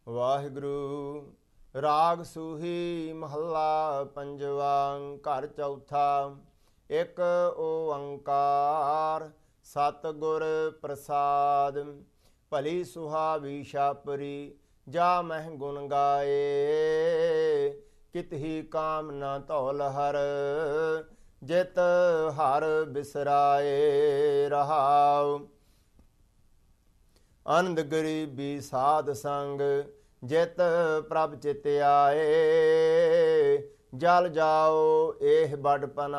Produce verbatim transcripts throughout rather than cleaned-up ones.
ਵਾਹਿਗੁਰੂ। ਰਾਗ ਸੂਹੀ ਮਹੱਲਾ ਪੰਜਵਾ। ਘਰ ਚੌਥਾ। ਇੱਕ ਓੰਕਾਰ ਸਤਿਗੁਰ ਪ੍ਰਸਾਦ। ਭਲੀ ਸੁਹਾਵੀ ਛਾਪਰੀ ਜਾ ਮਹਿ ਗੁਣ ਗਾਏ। ਕਿਤਹੀ ਕਾਮ ਨਾ ਧੌਲ ਹਰ ਜਿਤ ਹਰ ਬਿਸਰਾਏ। ਰਹਾਉ। ਅਨੰਦ ਗਰੀਬੀ ਸਾਧ ਸੰਗ ਜਿਤ ਪ੍ਰਭ ਚਿਤ ਆਏ। ਜਲ ਜਾਓ ਇਹ ਬਡਪਨਾ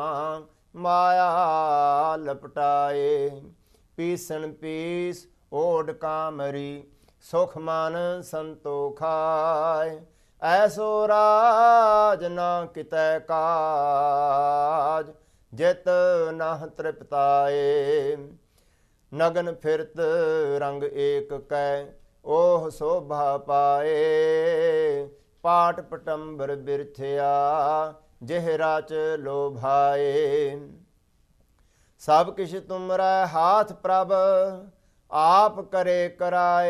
ਮਾਇਆ ਲਪਟਾਏ। ਪੀਸਣ ਪੀਸ ਓਢ ਕਾਮਰੀ ਸੁਖ ਮਨ ਸੰਤੋਖਾਏ। ਐਸੋ ਰਾਜ ਨਾ ਕਿਤੈ ਕਾਜ ਜਿਤ ਨਹ ਤ੍ਰਿਪਤਾਏ। ਨਗਨ ਫਿਰਤ ਰੰਗ ਏਕ ਕੈ ਓਹ ਸੋਭਾ ਪਾਏ। ਪਾਟ ਪਟੰਬਰ ਬਿਰਥਿਆ ਜਿਹ ਰਚ ਲੋਭਾਏ। ਸਭ ਕਿਛ ਤੁਮਰੈ ਹਾਥ ਪ੍ਰਭ ਆਪ ਕਰੇ ਕਰਾਏ।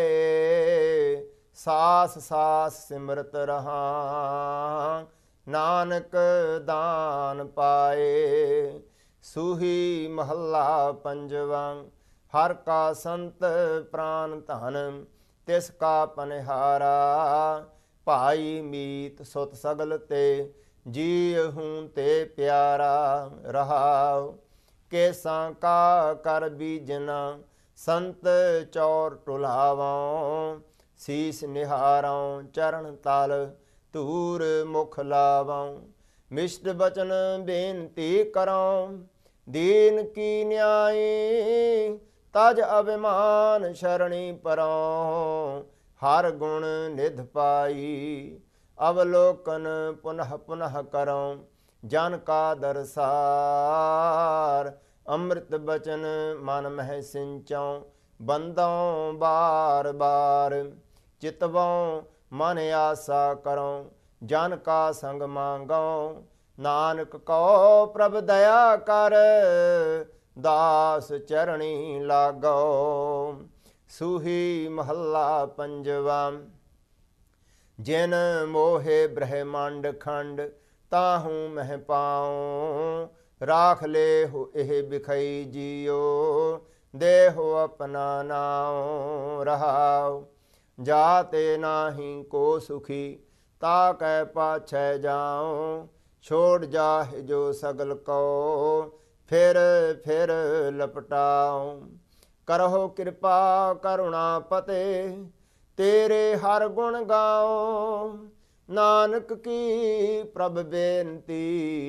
ਸਾਸ ਸਾਸ ਸਿਮਰਤ ਰਹਾ ਨਾਨਕ ਦਾਨ ਪਾਏ। ਸੂਹੀ ਮਹੱਲਾ ਪੰਜਵਾ। ਹਰ ਕਾ ਸੰਤ ਪ੍ਰਾਨ ਧਨ ਤਿਸ ਕਾ ਪਨਿਹਾਰਾ। ਭਾਈ ਮੀਤ ਸੁਤ ਸਗਲ ਤੇ ਜੀਹੂ ਤੇ ਪਿਆਰਾ। ਰਹਾਉ। ਕੇਸਾਂ ਕਾ ਕਰ ਬੀਜਨਾ ਸੰਤ ਚੌਰ ਟੁਲਾਵਾਂ। ਸੀਸ ਨਿਹਾਰਾਂ ਚਰਨ ਤਲ ਧੂਰ ਮੁਖ ਲਾਵਾਂ। ਮਿਸ਼ਟ ਬਚਨ ਬੇਨਤੀ ਕਰਾਂ ਦੀਨ ਕੀ ਨਿਆਈ। ਤਜ ਅਭਿਮਾਨ ਸ਼ਰਣੀ ਪਰਉ ਹਰ ਗੁਣ ਨਿਧ ਪਾਈ। ਅਵਲੋਕਨ ਪੁਨਹ ਪੁਨਹ ਕਰਉ ਜਨ ਕਾ ਦਰਸਾਰ। ਅੰਮ੍ਰਿਤ ਬਚਨ ਮਨ ਮਹਿ ਸਿੰਚਉ ਬੰਦਉ ਬਾਰ ਬਾਰ। ਚਿਤਵਉ ਮਨ ਆਸਾ ਕਰਉ ਜਨ ਕਾ ਸੰਗ ਮੰਗਉ। ਨਾਨਕ ਕਉ ਪ੍ਰਭ ਦਇਆ ਕਰ ਦਾਸ ਚਰਣੀ ਲਾਗੋ। ਸੂਹੀ ਮਹੱਲਾ ਪੰਜਵਾ। ਜਿਨ ਮੋਹੇ ਬ੍ਰਹਮੰਡ ਖੰਡ ਤਾਹੂ ਮਹਿ ਪਾਉ। ਰਾਖ ਲੇਹੁ ਇਹ ਬਿਖਈ ਜੀਓ ਦੇਹੁ ਆਪਣਾ ਨਾਉ। ਰਹਾਉ। ਜਾਤੇ ਨਾਹੀ ਕੋ ਸੁਖੀ ਤਾ ਕੈ ਪਾਛੈ ਜਾਉ। ਛੋੜ ਜਾਹਿ ਜੋ ਸਗਲ ਕੋ ਫਿਰ ਫਿਰ ਲਪਟਾਉ। ਕਰਹੁ ਕਿਰਪਾ ਕਰੁਣਾ ਪਤੇ ਤੇਰੇ ਹਰ ਗੁਣ ਗਾਉ। ਨਾਨਕ ਕੀ ਪ੍ਰਭ ਬੇਨਤੀ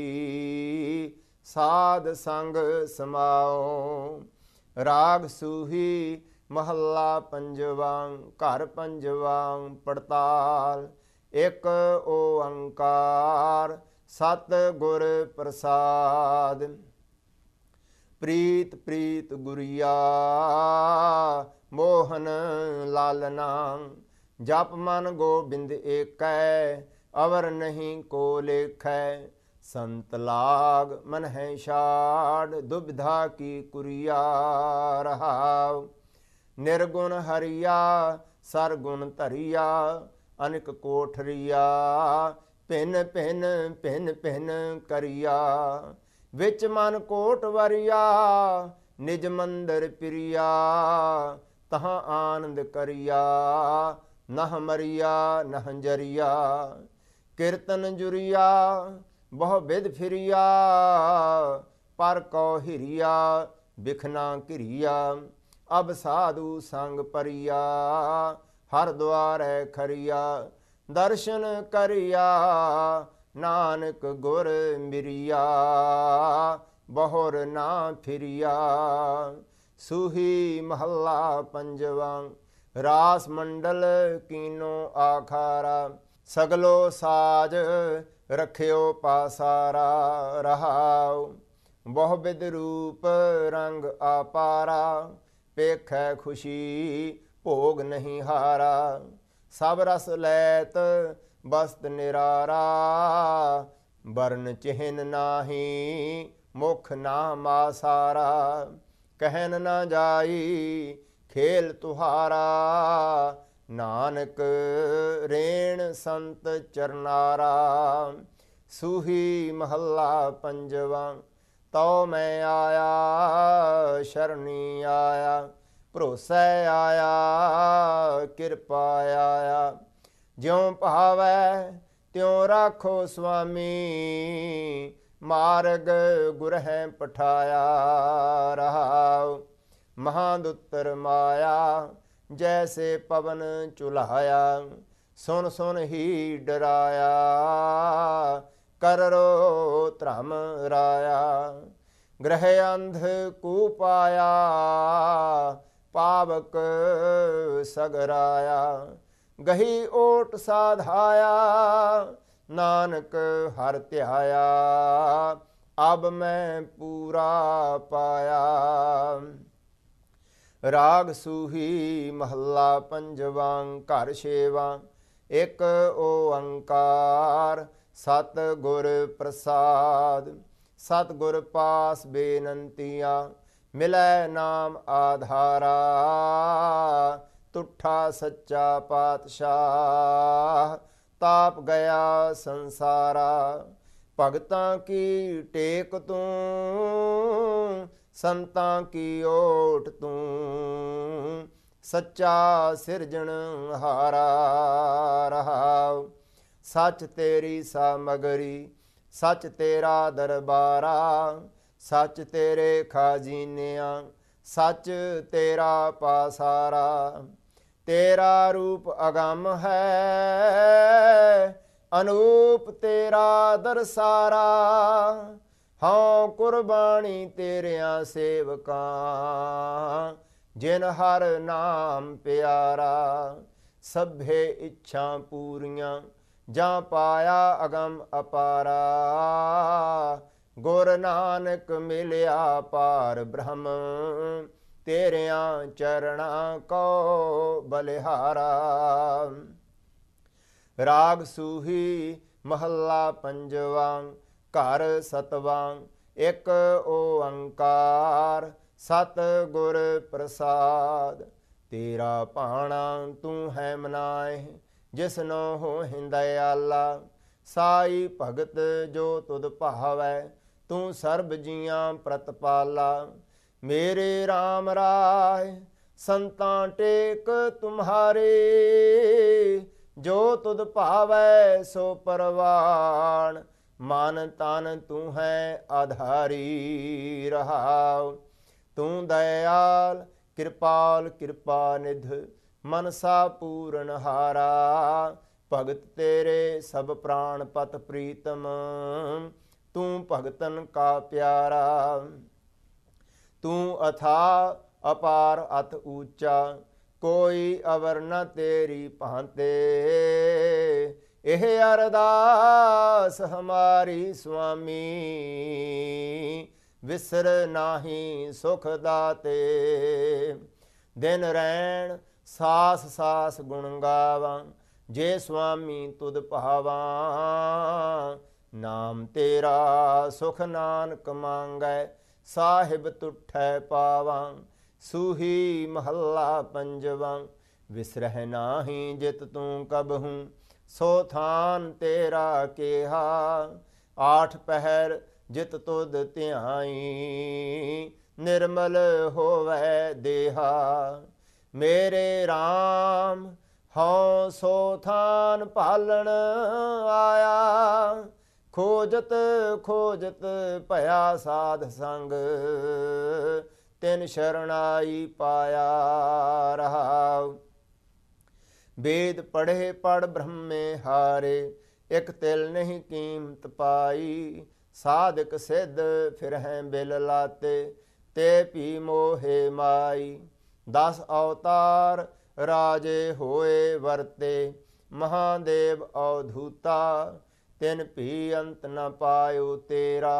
ਸਾਧ ਸੰਗ ਸਮਾਉ। ਰਾਗ ਸੂਹੀ ਮਹੱਲਾ ਪੰਜਵਾ। ਘਰ ਪੰਜਵਾ। ਪੜਤਾਲ। ਇੱਕ ਓੰਕਾਰ ਸਤਿਗੁਰ ਪ੍ਰਸਾਦ। ਪ੍ਰੀਤ ਪ੍ਰੀਤ ਗੁਰੀਆ ਮੋਹਨ ਲਾਲਨਾ। ਜਪ ਮਨ ਗੋਬਿੰਦ ਏਕੈ ਅਵਰ ਨਹੀਂ ਕੋ ਲੇਖੈ। ਸੰਤ ਲਾਗ ਮਨ ਹੈ ਛਾੜ ਦੁਬਿਧਾ ਕੀ ਕੁਰੀਆ। ਰਹਾਉ। ਨਿਰਗੁਣ ਹਰੀਆ ਸਰਗੁਣ ਧਰੀਆ ਅਨਿਕ ਕੋਠਰੀਆ। ਭਿੰਨ ਭਿੰਨ ਭਿੰਨ ਭਿੰਨ ਕਰੀਆ। ਵਿੱਚ ਮਨ ਕੋਟ ਵਰਿਆ ਨਿਜ ਮੰਦਰ ਪ੍ਰਿਆ। ਤਹਾਂ ਆਨੰਦ ਕਰਿਆ ਨਹ ਮਰਿਆ ਨਹ ਜਰਿਆ। ਕੀਰਤਨ ਜੁਰਿਆ ਬਹੁ ਬਿਦ ਫਿਰਿਆ। ਪਰ ਕਉ ਹਿਰਿਆ ਬਿਖਨਾ ਘਿਰਿਆ। ਅਬ ਸਾਧੂ ਸੰਗ ਪਰਿਆ ਹਰ ਦੁਆਰੈ ਖਰਿਆ। ਦਰਸ਼ਨ ਕਰਿਆ ਨਾਨਕ ਗੁਰ ਮਿਰਿਆ ਬਹੁਰ ਨਾ ਫਿਰਿਆ। ਸੂਹੀ ਮਹੱਲਾ ਪੰਜਵਾ। ਰਾਸ ਮੰਡਲ ਕੀਨੋ ਆਖਾਰਾ। ਸਗਲੋ ਸਾਜ ਰਖਿਓ ਪਾਸਾਰਾ। ਰਹਾਉ। ਬਹੁ ਬਿਦ ਰੂਪ ਰੰਗ ਆਪਾਰਾ। ਪੇਖੈ ਖੁਸ਼ੀ ਭੋਗ ਨਹੀਂ ਹਾਰਾ। ਸਭ ਰਸ ਲੈਤ ਬਸਤ ਨਿਰਾਰਾ। ਬਰਨ ਚਿਹਨ ਨਾਹੀ ਮੁਖ ਨਾ ਮਾਸਾਰਾ। ਕਹਿਨ ਨਾ ਜਾਈ ਖੇਲ ਤੁਹਾਰਾ। ਨਾਨਕ ਰੇਣ ਸੰਤ ਚਰਨਾਰਾ। ਸੂਹੀ ਮਹੱਲਾ ਪੰਜਵਾਂ। ਤਉ ਮੈਂ ਆਇਆ ਸ਼ਰਣੀ ਆਇਆ, ਭਰੋਸੈ ਆਇਆ ਕਿਰਪਾ ਆਇਆ। ਜਿਉ ਭਾਵੈ ਤਿਉ ਰਾਖੋ ਸੁਆਮੀ, ਮਾਰਗ ਗੁਰਹਿ ਪਠਾਇਆ। ਰਹਾਉ ਮਹਾਦੁੱਤਰ ਮਾਇਆ, ਜੈਸੇ ਪਵਨ ਚੁਲਾਇਆ। ਸੁਨ ਸੁਨ ਹੀ ਡਰਾਇਆ, ਕਰੋ ਧਰਮ ਰਾਇਆ। ਗ੍ਰਹਿ ਅੰਧ ਕੂ ਪਾਇਆ, ਪਾਵਕ ਸਗਰਾਇਆ। ਗਹੀ ਓਟ ਸਾਧਾਇਆ, ਨਾਨਕ ਹਰਿ ਧਿਆਇਆ। ਅਬ ਮੈਂ ਪੂਰਾ ਪਾਇਆ। ਰਾਗ ਸੂਹੀ ਮਹੱਲਾ ਪੰਜਵਾਂ। ਘਰ ਛੇਵਾਂ। ਇੱਕ ਓੰਕਾਰ ਸਤਿ ਗੁਰ ਪ੍ਰਸਾਦ। ਸਤਿ ਗੁਰ ਪਾਸ ਬੇਨੰਤੀਆਂ, ਮਿਲੈ ਨਾਮ ਆਧਾਰਾ। ਤੁਠਾ ਸੱਚਾ ਪਾਤਸ਼ਾਹ, ਤਾਪ ਗਿਆ ਸੰਸਾਰਾ। ਭਗਤਾਂ ਕੀ ਟੇਕ ਤੂੰ, ਸੰਤਾਂ ਕੀ ਓਟ ਤੂੰ। ਸੱਚਾ ਸਿਰਜਣ ਹਾਰਾ। ਰਹਾਉ ਸੱਚ ਤੇਰੀ ਸਾਮਗਰੀ, ਸੱਚ ਤੇਰਾ ਦਰਬਾਰਾ। ਸੱਚ ਤੇਰੇ ਖਾਜ਼ੀਨਿਆਂ, ਸੱਚ ਤੇਰਾ ਪਾਸਾਰਾ। ਤੇਰਾ ਰੂਪ ਅਗੰਮ ਹੈ, ਅਨੂਪ ਤੇਰਾ ਦਰਸਾਰਾ। ਹਉ ਕੁਰਬਾਨੀ ਤੇਰਿਆਂ ਸੇਵਕਾਂ, ਜਿਨ ਹਰ ਨਾਮ ਪਿਆਰਾ। ਸਭੇ ਇੱਛਾ ਪੂਰੀਆਂ, ਜਾਂ ਪਾਇਆ ਅਗੰਮ ਅਪਾਰਾ। ਗੁਰ ਨਾਨਕ ਮਿਲਿਆ ਪਾਰ ਬ੍ਰਹਮ, ਤੇਰਿਆਂ ਚਰਣਾ ਕੋ ਬਲਿਹਾਰਾ। ਰਾਗ ਸੂਹੀ ਮਹੱਲਾ ਪੰਜਵਾਂ। ਘਰ ਸਤਵਾਂ। ਇੱਕ ਓੰਕਾਰ ਸਤਿ ਗੁਰ ਪ੍ਰਸਾਦ। ਤੇਰਾ ਭਾਣਾ ਤੂੰ ਹੈ ਮਨਾਏ, ਜਿਸਨੋ ਹੋਹਿ ਦਇਆਲਾ। ਸਾਈ ਭਗਤ ਜੋ ਤੁਧ ਭਾਵੈ, ਤੂੰ ਸਰਬ ਜੀਆਂ ਪ੍ਰਤਪਾਲਾ। ਮੇਰੇ RAM ਰਾਏ ਸੰਤਾਂ ਟੇਕ ਤੁਮਹਾਰੇ, ਜੋ ਤੁਧ ਭਾਵੈ ਸੋ ਪਰਵਾਣ। ਮਨ ਤਨ ਤੂੰ ਹੈ ਆਧਾਰੀ। ਰਹਾਉ ਤੂੰ ਦਇਆਲ ਕਿਰਪਾਲ ਕਿਰਪਾ ਨਿਧ, ਮਨਸਾ ਪੂਰਨ ਹਾਰਾ। ਭਗਤ ਤੇਰੇ ਸਭ ਪ੍ਰਾਣ ਪਤ ਪ੍ਰੀਤਮ, ਤੂੰ ਭਗਤਨ ਕਾ ਪਿਆਰਾ। ਤੂੰ ਅਥਾ ਅਪਾਰ ਅਤ ਊਚਾ, ਕੋਈ ਅਵਰ ਨ ਤੇਰੀ ਭਾਂਤੇ। ਇਹ ਅਰਦਾਸ ਹਮਾਰੀ ਸੁਆਮੀ, ਵਿਸਰ ਨਾਹੀ ਸੁਖ ਦਾਤੇ। ਦਿਨ ਰੈਣ ਸਾਸ ਸਾਸ ਗੁਣ ਗਾਵਾਂ, ਜੇ ਸੁਆਮੀ ਤੁਧ ਭਾਵਾਂ। ਨਾਮ ਤੇਰਾ ਸੁਖ ਨਾਨਕ ਮੰਗੈ, ਸਾਹਿਬ ਤੁਠੈ ਪਾਵਾਂ। ਸੂਹੀ ਮਹੱਲਾ ਪੰਜਵਾਂ। ਵਿਸਰਹਿ ਨਾਹੀ ਜਿਤ ਤੂੰ ਕਬਹੂੰ, ਸੋ ਥਾਨ ਤੇਰਾ ਕੇਹਾ। ਆਠ ਪਹਿਰ ਜਿਤ ਤੁਧ ਧਿਆਈ, ਨਿਰਮਲ ਹੋਵੈ ਦੇਹਾ। ਮੇਰੇ RAM ਹਉ ਸੋ ਥਾਨ ਭਾਲਣ ਆਇਆ। ਖੋਜਤ ਖੋਜਤ ਭਇਆ ਸਾਧ ਸੰਗ, ਤਿਨ ਸ਼ਰਣਾਈ ਪਾਇਆ। ਰਹਾਉ ਵੇਦ ਪੜ੍ਹੇ ਪੜ੍ਹ ਬ੍ਰਹਮੇ ਹਾਰੇ, ਇਕ ਤਿਲ ਨਹੀਂ ਕੀਮਤ ਪਾਈ। ਸਾਧਕ ਸਿੱਧ ਫਿਰਹਿ ਬਿਲ ਲਾਤੇ, ਤੇ ਭੀ ਮੋਹੇ ਮਾਈ। ਦਸ ਅਵਤਾਰ ਰਾਜੇ ਹੋਏ ਵਰਤੇ, ਮਹਾਦੇਵ ਅਵਧੂਤਾ। ਤਿਨ ਭੀ ਅੰਤ ਨ ਪਾਇਓ ਤੇਰਾ,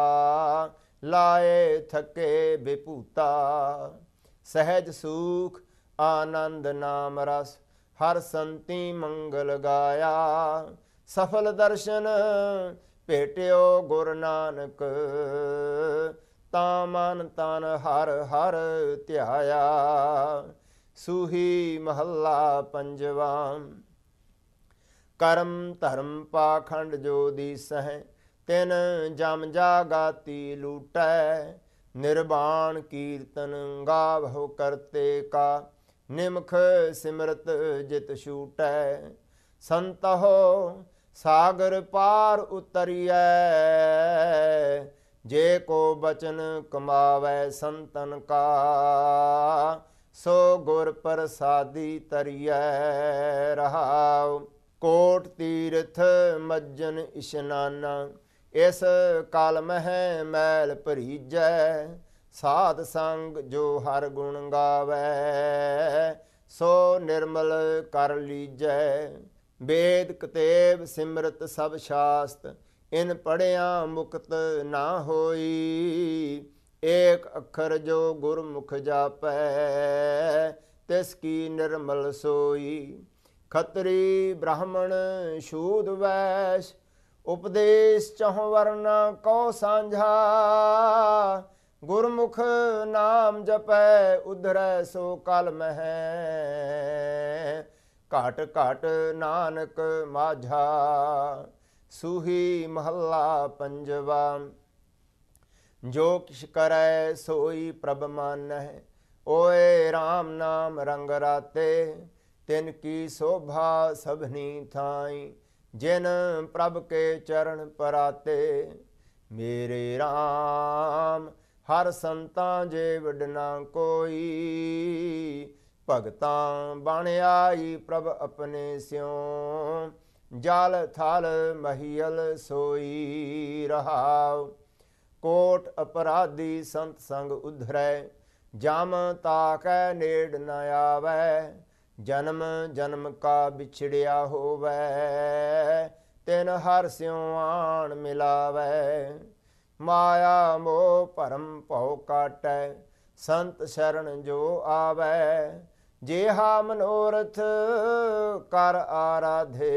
ਲਾਏ ਥਕੇ ਬਿਭੂਤਾ। ਸਹਿਜ ਸੂਖ ਆਨੰਦ ਨਾਮ ਰਸ, ਹਰ ਸੰਤੀ ਮੰਗਲ ਗਾਇਆ। ਸਫਲ ਦਰਸ਼ਨ ਭੇਟਿਓ ਗੁਰ ਨਾਨਕ, ਤਾਂ ਮਨ ਤਨ ਹਰ ਹਰ ਧਿਆਇਆ। ਸੂਹੀ ਮਹੱਲਾ ਪੰਜਵਾ। ਕਰਮ ਧਰਮ ਪਾਖੰਡ ਜੋ ਦੀਸਹਿ, ਤਿਨ ਜਮ ਜਾਗਾਤੀ ਲੂਟੈ। ਨਿਰਵਾਣ ਕੀਰਤਨ ਗਾਵਹੁ ਕਰਤੇ ਕਾ, ਨਿਮਖ ਸਿਮਰਤ ਜਿਤ ਛੂਟੈ। ਸੰਤਹੁ ਸਾਗਰ ਪਾਰ ਉਤਰੀਐ, ਜੇ ਕੋ ਬਚਨ ਕਮਾਵੈ ਸੰਤਨ ਕਾ। ਸੋ ਗੁਰ ਪ੍ਰਸਾਦੀ ਤਰੀਐ ਰਹਾਉ। ਕੋਟ ਤੀਰਥ ਮੱਜਨ ਇਸ਼ਨਾਨਾ, ਇਸ ਕਲ ਮਹਿ ਮੈਲ ਭਰੀਜੈ। ਸਾਧ ਸੰਗ ਜੋ ਹਰ ਗੁਣ ਗਾਵੈ, ਸੋ ਨਿਰਮਲ ਕਰ ਲੀਜੈ। ਵੇਦ ਕਤੇਬ ਸਿਮਰਤ ਸਭ ਸ਼ਾਸਤ, ਇਨ ਪੜਿਆ ਮੁਕਤ ਨਾ ਹੋਈ। ਏਕ ਅੱਖਰ ਜੋ ਗੁਰਮੁਖ ਜਾਪੈ, ਤਿਸ ਕੀ ਨਿਰਮਲ ਸੋਈ। ਖੱਤਰੀ ਬ੍ਰਾਹਮਣ ਸ਼ੂਦ ਵੈਸ਼, ਉਪਦੇਸ਼ ਚਹੁ ਵਰਨਾ ਕਉ ਸਾਂਝਾ। ਗੁਰਮੁਖ ਨਾਮ ਜਪੈ ਉਧਰੈ ਸੋ ਕਲ ਮਹਿ, ਘਟ ਘਟ ਨਾਨਕ ਮਾਝਾ। ਸੂਹੀ ਮਹੱਲਾ ਪੰਜਵਾ। ਜੋ ਕਿਛ ਕਰੈ ਸੋਈ ਪ੍ਰਭ ਮਾਨਹਿ, ਓਏ RAM ਨਾਮ ਰੰਗ ਰਾਤੇ। ਤਿਨ ਕੀ ਸੋਭਾ ਸਭਨੀ ਥਾਈ, ਜਿਨ ਪ੍ਰਭ ਕੇ ਚਰਨ ਪਰਾਤੇ। ਮੇਰੇ RAM ਹਰ ਸੰਤਾਂ ਜੇ ਵਡ ਨਾ ਕੋਈ, ਭਗਤਾਂ ਬਣ ਆਈ ਪ੍ਰਭ ਆਪਣੇ ਸਿਉ। ਜਲ ਥਲ ਮਹੀਲ ਸੋਈ ਰਹਾਉ। ਕੋਟ ਅਪਰਾਧੀ ਸੰਤ ਸੰਗ ਉਧਰੈ, ਜਮ ਤਾਕੈ ਨੇੜ ਨ ਆਵੈ। ਜਨਮ ਜਨਮ ਕਾ ਵਿਛੜਿਆ ਹੋਵੈ, ਤਿਨ ਹਰ ਸਿਉ ਆਣ ਮਿਲਾਵੈ। ਮਾਇਆ ਮੋਹ ਭਰਮ ਭਉ ਕਾਟੈ, ਸੰਤ ਸ਼ਰਨ ਜੋ ਆਵੈ। ਜਿਹਾ ਮਨੋਰਥ ਕਰ ਆਰਾਧੇ,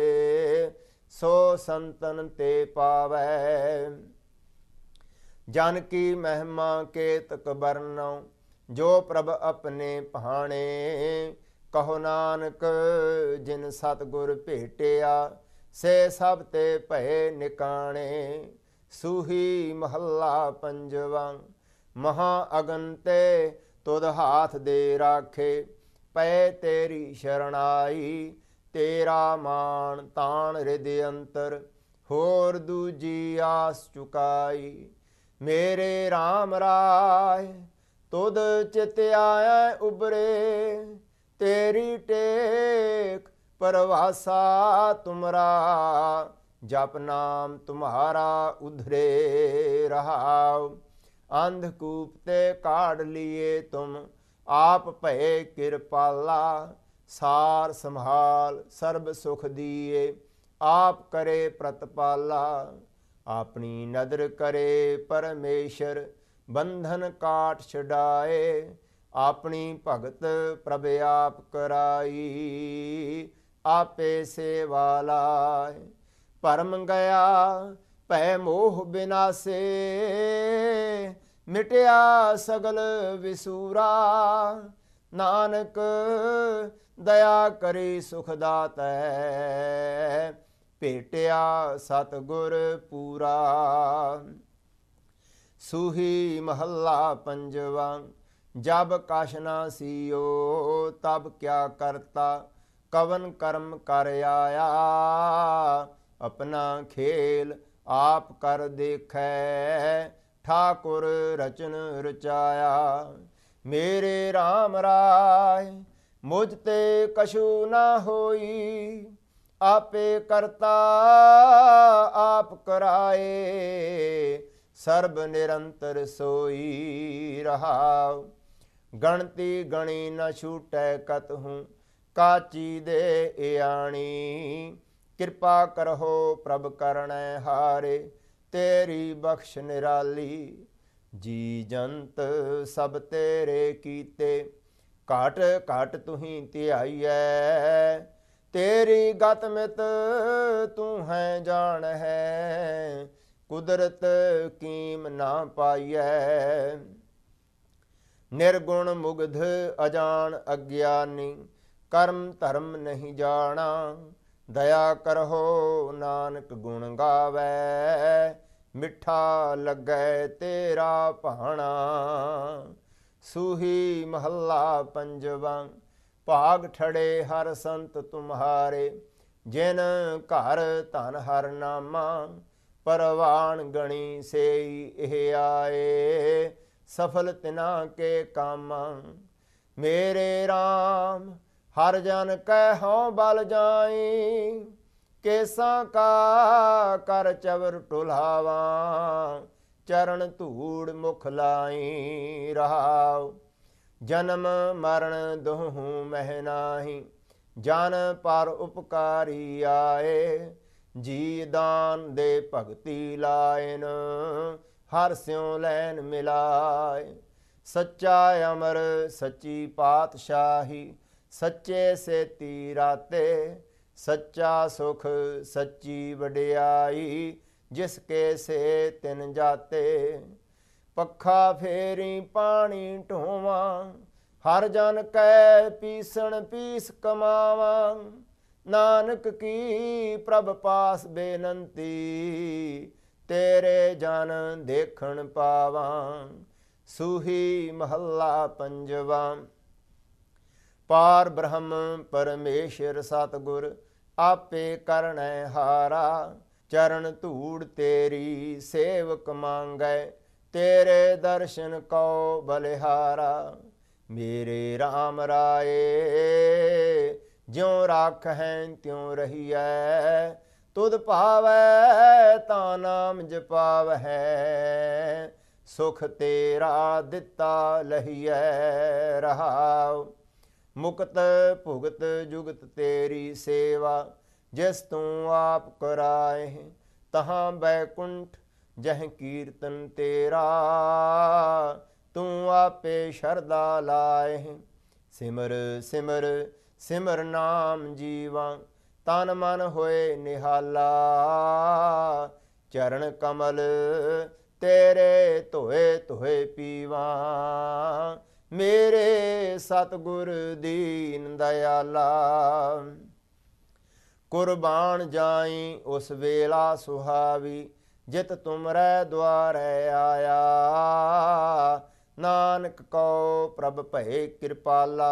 ਸੋ ਸੰਤਨ ਤੇ ਪਾਵੈ। ਜਨ ਕੀ ਮਹਿਮਾ ਕੇਤਕ ਬਰਨਉ, ਜੋ ਪ੍ਰਭ ਆਪਣੇ ਭਾਣੇ। ਕਹੋ ਨਾਨਕ ਜਿਨ ਸਤਿਗੁਰ ਭੇਟਿਆ, ਸੇ ਸਭ ਤੇ ਭਏ ਨਿਕਾਣੇ। ਸੂਹੀ ਮਹੱਲਾ ਪੰਜਵਾ। ਮਹਾ ਅਗਨ ਤੇ ਤੁਧ ਹਾਥ ਦੇ ਰਾਖੇ, ਪਏ ਤੇਰੀ ਸ਼ਰਣਾਈ। ਤੇਰਾ ਮਾਣ ਤਾਣ ਰਿਦ ਅੰਤਰ, ਹੋਰ ਦੂਜੀ ਆਸ ਚੁਕਾਈ। ਮੇਰੇ RAM ਰਾਏ ਤੁਧ ਚਿਤ ਆਇਐ ਉਬਰੇ, ਤੇਰੀ ਟੇਕ ਪਰਵਾਸਾ ਤੁਮਰਾ। ਜਪ ਨਾਮ ਤੁਮਹਾਰਾ ਉਧਰੇ ਰਹਾਉ। ਅੰਧਕੂਪ ਤੇ ਕਾੜ ਲੀਏ ਤੁਮ, ਆਪ ਭਏ ਕਿਰਪਾਲਾ। ਸਾਰ ਸੰਭਾਲ ਸਰਬ ਸੁਖ ਦੀਏ, ਆਪ ਕਰੇ ਪ੍ਰਤਪਾਲਾ। ਆਪਣੀ ਨਦਰ ਕਰੇ ਪਰਮੇਸ਼ਰ, ਬੰਧਨ ਕਾਟ ਛਡਾਏ। ਆਪਣੀ ਭਗਤ ਪ੍ਰਭ ਆਪ ਕਰਾਈ, ਆਪੇ ਸੇਵਾ ਲਾਏ। ਭਰਮ ਗਿਆ ਭੈ ਮੋਹ ਬਿਨਾਸੇ, ਮਿਟਿਆ ਸਗਲ ਵਿਸੂਰਾ। ਨਾਨਕ ਦਇਆ ਕਰੀ ਸੁਖ ਦਾਤੈ, ਭੇਟਿਆ ਸਤਿਗੁਰ ਪੂਰਾ। ਸੂਹੀ ਮਹੱਲਾ ਪੰਜਵਾ। ਜਬ ਕਛ ਨਾ ਸੀਓ, ਤਬ ਕਿਆ ਕਰਤਾ। ਕਵਨ ਕਰਮ ਕਰ ਆਇਆ, ਆਪਣਾ ਖੇਲ ਆਪ ਕਰ ਦੇਖੈ। ਠਾਕੁਰ ਰਚਨ ਰਚਾਇਆ। ਮੇਰੇ RAM ਰਾਏ ਮੁਝ ਤੇ ਕਛੂ ਨਾ ਹੋਈ। ਆਪੇ ਕਰਤਾ ਆਪ ਕਰਾਏ, ਸਰਬ ਨਿਰੰਤਰ ਸੋਈ ਰਹਾਉ। ਗਣਤੀ ਗਣੀ ਨ ਛੂਟੈ ਕਤਹੂ, ਕਾਚੀ ਦੇ ਇਆਣੀ। ਕਿਰਪਾ ਕਰਹੁ ਪ੍ਰਭ ਕਰਣੈ ਹਾਰੇ, ਤੇਰੀ ਬਖਸ਼ ਨਿਰਾਲੀ। ਜੀ ਜੰਤ ਸਭ ਤੇਰੇ ਕੀਤੇ, ਘਟ ਘਟ ਤੁਹੀਂ ਧਿਆਈਐ। ਤੇਰੀ ਗਤ ਮਿਤ ਤੂੰ ਹੈ ਜਾਣ ਹੈ, ਕੁਦਰਤ ਕੀਮ ਨਾ ਪਾਈਐ। ਨਿਰਗੁਣ ਮੁਗਧ ਅਜਾਨ ਅਗਿਆਨੀ, ਕਰਮ ਧਰਮ ਨਹੀਂ ਜਾਣਾ। ਦਇਆ ਕਰਹੁ ਨਾਨਕ ਗੁਣ ਗਾਵੈ, ਮਿੱਠਾ ਲੱਗੈ ਤੇਰਾ ਭਾਣਾ। ਸੂਹੀ ਮਹੱਲਾ ਪੰਜਵਾਂ। ਭਾਗ ਠੜੇ ਹਰ ਸੰਤ ਤੁਮਹਾਰੇ, ਜਿਨ ਘਰ ਧਨ ਹਰ ਨਾਮਾ। ਪਰਵਾਨ ਗਣੀ ਸੇਈ ਇਹ ਆਏ, ਸਫਲ ਤਿਨਾ ਕੇ ਕਾਮਾ। ਮੇਰੇ RAM ਹਰ ਜਨ ਕੈ ਹਉ ਬਲ ਜਾਈ, ਕੇਸਾਂ ਕਾ ਕਰ ਚਵਰ ਟੁਲਾਵਾ। ਚਰਨ ਧੂੜ ਮੁਖ ਲਾਈ ਰਹਾਉ, ਜਨਮ ਮਰਨ ਦੋਹੂੰ ਮਹਿ ਨਾਹੀ। ਜਨ ਪਰ ਉਪਕਾਰੀ ਆਏ, ਜੀ ਦਾਨ ਦੇ ਭਗਤੀ ਲਾਇਨ। ਹਰ ਸਿਉ ਲੈਨ ਮਿਲਾਏ, ਸੱਚਾ ਅਮਰ ਸੱਚੀ ਪਾਤਸ਼ਾਹੀ। ਸੱਚੇ ਸੇਤੀ ਰਾਤੇ, ਸੱਚਾ ਸੁਖ ਸੱਚੀ ਵਡਿਆਈ। ਜਿਸ ਕੇ ਸੇ ਤਿਨ ਜਾਤੇ, ਪੱਖਾ ਫੇਰੀ ਪਾਣੀ ਢੋਵਾਂ। ਹਰ ਜਨ ਕੈ ਪੀਸਣ ਪੀਸ ਕਮਾਵਾਂ। ਨਾਨਕ ਕੀ ਪ੍ਰਭ ਪਾਸ ਬੇਨੰਤੀ, ਤੇਰੇ ਜਨ ਦੇਖਣ ਪਾਵਾਂ। ਸੂਹੀ ਮਹੱਲਾ ਪੰਜਵਾਂ। ਪਾਰ ਬ੍ਰਹਮ ਪਰਮੇਸ਼ਰ ਸਤਿਗੁਰ, ਆਪੇ ਕਰਨੈ ਹਾਰਾ। ਚਰਨ ਧੂੜ ਤੇਰੀ ਸੇਵਕ ਮੰਗੈ, ਤੇਰੇ ਦਰਸ਼ਨ ਕਉ ਬਲਿਹਾਰਾ। ਮੇਰੇ RAM ਰਾਏ, ਜਿਉ ਰਾਖਹਿ ਤਿਉ ਰਹੀਐ। ਤੁਧ ਭਾਵੈ ਤਾਂ ਨਾਮ ਜਪਾਵਹਿ, ਸੁਖ ਤੇਰਾ ਦਿੱਤਾ ਲਹੀਐ ਰਹਾਉ। ਮੁਕਤ ਭੁਗਤ ਜੁਗਤ ਤੇਰੀ ਸੇਵਾ, ਜਿਸ ਤੂੰ ਆਪ ਕਰਾਏ। ਤਹਾਂ ਬੈਕੁੰਠ ਜਹ ਕੀਰਤਨ ਤੇਰਾ, ਤੂੰ ਆਪੇ ਸ਼ਰਧਾ ਲਾਏ। ਸਿਮਰ ਸਿਮਰ ਸਿਮਰ ਨਾਮ ਜੀਵਾਂ, ਤਨ ਮਨ ਹੋਏ ਨਿਹਾਲਾ। ਚਰਨ ਕਮਲ ਤੇਰੇ ਧੋਏ ਧੋਏ ਪੀਵਾਂ। ਮੇਰੇ ਸਤਿਗੁਰ ਦੀਨ ਦਇਆਲਾ। ਕੁਰਬਾਨ ਜਾਈ ਉਸ ਵੇਲਾ ਸੁਹਾਵੀ, ਜਿਤ ਤੁਮਰੈ ਦੁਆਰੈ ਆਇਆ। ਨਾਨਕ ਕਉ ਪ੍ਰਭ ਭਏ ਕਿਰਪਾਲਾ,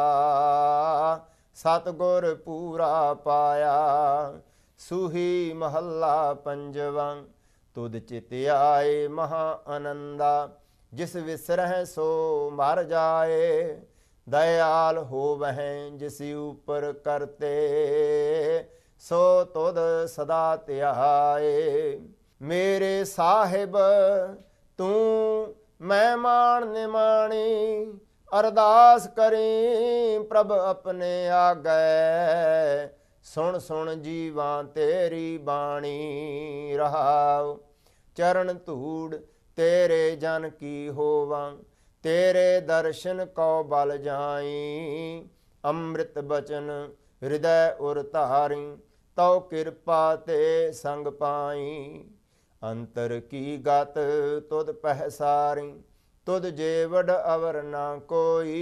ਸਤਿਗੁਰ ਪੂਰਾ ਪਾਇਆ। ਸੂਹੀ ਮਹੱਲਾ ਪੰਜਵਾਂ। ਤੁਧ ਚਿਤ ਆਏ ਮਹਾ ਆਨੰਦਾ, ਜਿਸ ਵਿਸਰਹਿ ਸੋ ਮਰ ਜਾਏ। ਦਇਆਲ ਹੋਵਹਿ ਜਿਸ ਉਪਰ ਕਰਤੇ, ਸੋ ਤੁਧ ਸਦਾ ਧਿਆਏ। ਮੇਰੇ ਸਾਹਿਬ ਤੂੰ ਮਹਿਮਾਨ ਨਿਮਾਣੀ, ਅਰਦਾਸ ਕਰੀ ਪ੍ਰਭ ਆਪਣੇ ਆਗੈ। ਸੁਣ ਸੁਣ ਜੀਵਾਂ ਤੇਰੀ ਬਾਣੀ ਰਹਾਉ। ਚਰਨ ਧੂੜ ਤੇਰੇ ਜਨ ਕੀ ਹੋਵਾਂ, ਤੇਰੇ ਦਰਸ਼ਨ ਕਉ ਬਲ ਜਾਈ। ਅੰਮ੍ਰਿਤ ਬਚਨ ਹਿਰਦੈ ਉਰ ਧਾਰੀ, ਤਉ ਕਿਰਪਾ ਤੇ ਸੰਗ ਪਾਈ। ਅੰਤਰ ਕੀ ਗਤ ਤੁਧ ਪਹਿਸਾਰੀ, ਤੁਧ ਜੇਵੜ ਅਵਰ ਨਾ ਕੋਈ।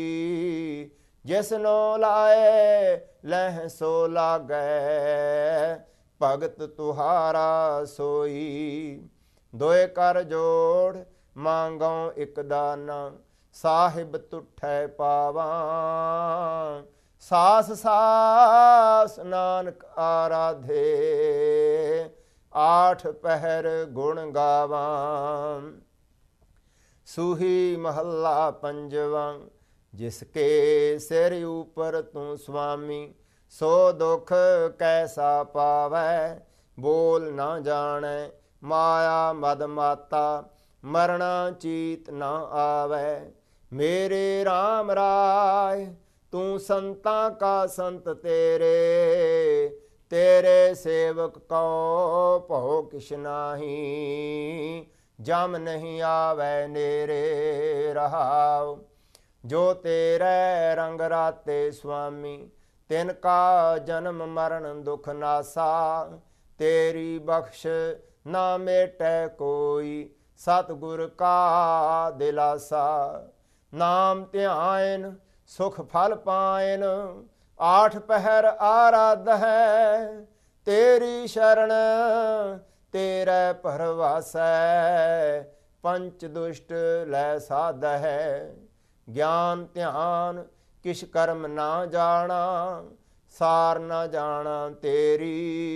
ਜਿਸਨੋ ਲਾਏ ਲਹਿ ਸੋ ਲਾਗੈ, ਭਗਤ ਤੁਹਾਰਾ ਸੋਈ। ਦੋਏ ਕਰ ਜੋੜ ਮੰਗਉ ਇਕ ਦਾਨਾ, ਸਾਹਿਬ ਤੁਠੈ ਪਾਵਾਂ। ਸਾਸ ਸਾਸ ਨਾਨਕ ਆਰਾਧੇ, ਆਠ ਪਹਿਰ ਗੁਣ ਗਾਵਾਂ। ਸੂਹੀ ਮਹੱਲਾ ਪੰਜਵਾਂ। ਜਿਸ ਕੇ ਸਿਰ ਉਪਰ ਤੂੰ ਸੁਆਮੀ, ਸੋ ਦੁਖ ਕੈਸਾ ਪਾਵੈ। ਬੋਲ ਨਾ ਜਾਣੈ ਮਾਇਆ ਮਦ ਮਾਤਾ, ਮਰਣਾ ਚੀਤ ਨਾ ਆਵੈ। ਮੇਰੇ RAM ਰਾਏ ਤੂੰ ਸੰਤਾਂ ਕਾ ਸੰਤ ਤੇਰੇ, ਤੇਰੇ ਸੇਵਕ ਕਉ ਭਉ ਕਿਛ ਨਾਹੀ। ਜਮ ਨਹੀਂ ਆਵੈ ਨੇਰੇ ਰਹਾਉ। ਜੋ ਤੇਰੇ ਰੰਗ ਰਾਤੇ ਸੁਆਮੀ, ਤਿਨ ਕਾ ਜਨਮ ਮਰਨ ਦੁਖ ਨਾਸਾ। ਤੇਰੀ ਬਖਸ਼ ਨਾ ਮੇਟੈ ਕੋਈ, ਸਤਿਗੁਰ ਕਾ ਦਿਲਾਸਾ। ਨਾਮ ਧਿਆਇਨ ਸੁਖ ਫਲ ਪਾਇਨ। ਆਠ ਪਹਿਰ ਆਰਾਧ ਹੈ ਤੇਰੀ ਸ਼ਰਨ ਤੇਰੇ ਪਰਵਾਸੈ। ਪੰਚ ਦੁਸ਼ਟ ਲੈ ਸਾਧ ਹੈ ਗਿਆਨ ਧਿਆਨ ਕਿਛ ਕਰਮ ਨਾ ਜਾਣਾ। ਸਾਰ ਨਾ ਜਾਣਾ ਤੇਰੀ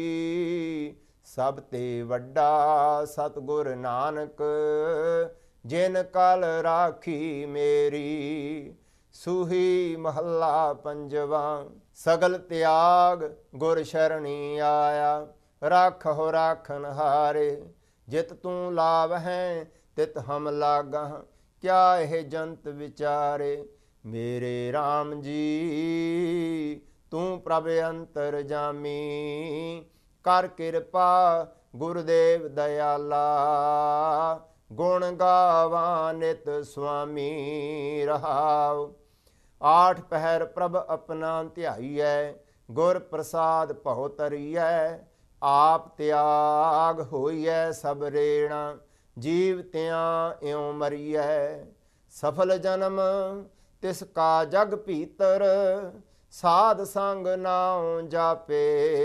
ਸਭ ਤੇ ਵੱਡਾ ਸਤਿਗੁਰ ਨਾਨਕ। ਜਿਨ ਕਲ ਰਾਖੀ ਮੇਰੀ ਸੂਹੀ ਮਹੱਲਾ ਪੰਜਵਾ। ਸਗਲ ਤਿਆਗ ਗੁਰ ਸ਼ਰਣੀ ਆਇਆ ਰਾਖਹੁ ਰਾਖਨ ਹਾਰੇ। ਜਿਤ ਤੂੰ ਲਾਭ ਹੈ ਤਿਤ ਹਮ ਲਾਗਾਂ ਕਿਆ ਇਹ ਜੰਤ ਵਿਚਾਰੇ। ਮੇਰੇ RAM ਜੀ ਤੂੰ ਪ੍ਰਭ ਅੰਤਰ ਜਾਮੀ। ਕਰ ਕਿਰਪਾ ਗੁਰਦੇਵ ਦਇਆਲਾ ਗੁਣ ਗਾਵਾਂ ਨਿਤ ਸੁਆਮੀ ਰਹਾਉ। ਆਠ ਪਹਿਰ ਪ੍ਰਭ ਆਪਣਾ ਧਿਆਈਐ ਗੁਰ ਪ੍ਰਸਾਦ ਭਉ ਤਰੀਐ। ਆਪ ਤਿਆਗ ਹੋਈਐ ਸਭ ਰੇਣਾ ਜੀਵ ਤਿਆਂ ਇਉ ਮਰੀਐ। ਸਫਲ ਜਨਮ ਤਿਸ ਕਾ ਜਗ ਭੀਤਰ ਸਾਧ ਸੰਗ ਨਾਉ ਜਾਪੇ।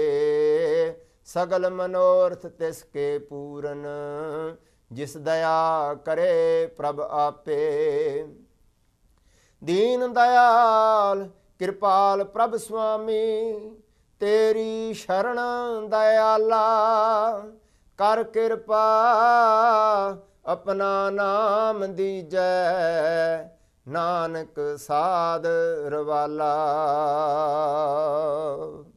ਸਗਲ ਮਨੋਰਥ ਤਿਸ ਕੇ ਪੂਰਨ ਜਿਸ ਦਇਆ ਕਰੇ ਪ੍ਰਭ ਆਪੇ। ਦੀਨ ਦਇਆਲ ਕਿਰਪਾਲ ਪ੍ਰਭ ਸੁਆਮੀ ਤੇਰੀ ਸ਼ਰਨ ਦਇਆਲਾ। ਕਰ ਕਿਰਪਾ ਆਪਣਾ ਨਾਮ ਦੀਜੈ ਨਾਨਕ ਸਾਧ ਰਵਾਲਾ।